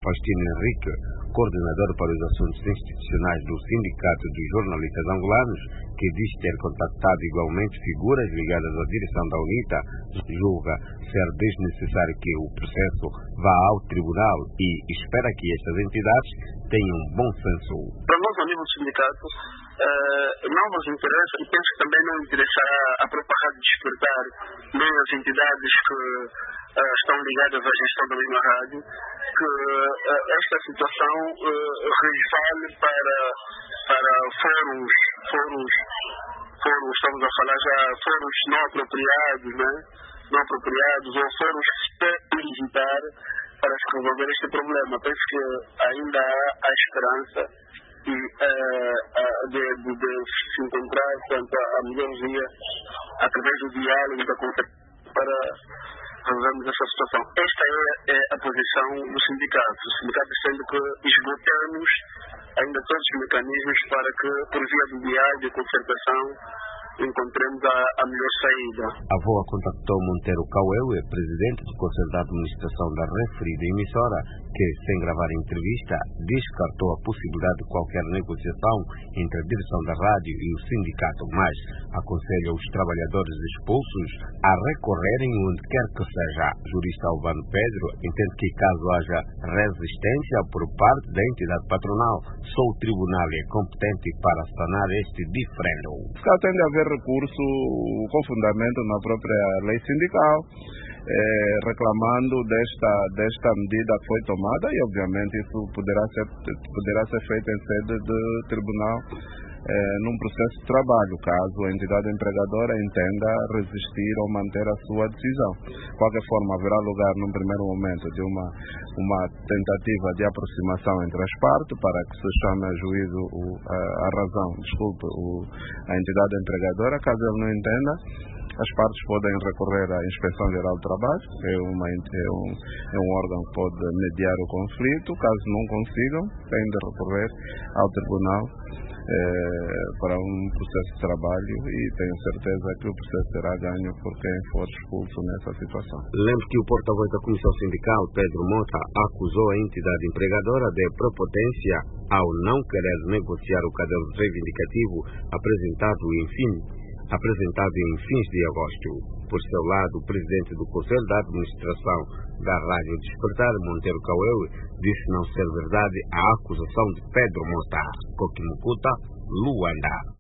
Faustino Henrique, coordenador para os assuntos institucionais do Sindicato dos Jornalistas Angolanos, que diz ter contactado igualmente figuras ligadas à direção da UNITA, julga ser desnecessário que o processo vá ao tribunal e espera que estas entidades tenham bom senso. Para nós, ao nível do sindicato, não nos interessa, e penso que também não interessará a própria Rádio Despertar, nem as entidades que estão ligadas à gestão da mesma rádio, que esta situação resvale para fóruns, estamos a falar já fóruns não apropriados, né? Não apropriados, ou fóruns que se podem visitar para se resolver este problema. Penso que ainda há a esperança de se encontrar, portanto, a melhor via através do diálogo, da conversa, para resolvermos essa situação. Esta é a posição do sindicato. O sindicato sendo que esgotamos ainda todos os mecanismos para que, por via do diálogo e concertação, encontremos a melhor saída. A VOA contactou Monteiro Caueue, presidente do Conselho da Administração da referida emissora, que, sem gravar a entrevista, descartou a possibilidade de qualquer negociação entre a direção da rádio e o sindicato, mas aconselha os trabalhadores expulsos a recorrerem onde quer que seja. O jurista Albano Pedro entende que, caso haja resistência por parte da entidade patronal, só o tribunal é competente para sanar este diferendo. Tem de haver recurso com fundamento na própria lei sindical, reclamando desta medida que foi tomada, e obviamente isso poderá ser feito em sede de tribunal num processo de trabalho, caso a entidade empregadora entenda resistir ou manter a sua decisão. De qualquer forma, haverá lugar num primeiro momento de uma tentativa de aproximação entre as partes para que se chame a juízo a entidade empregadora. Caso ele não entenda, as partes podem recorrer à Inspeção Geral do Trabalho, é um órgão que pode mediar o conflito. Caso não consigam, têm de recorrer ao tribunal para um processo de trabalho, e tenho certeza que o processo será ganho por quem for expulso nessa situação. Lembro que o porta-voz da Comissão Sindical, Pedro Mota, acusou a entidade empregadora de prepotência ao não querer negociar o caderno reivindicativo apresentado em fins de agosto. Por seu lado, o presidente do Conselho da Administração da Rádio Despertar, Monteiro Caueue, disse não ser verdade a acusação de Pedro Mota. Coquimucuta, Luanda.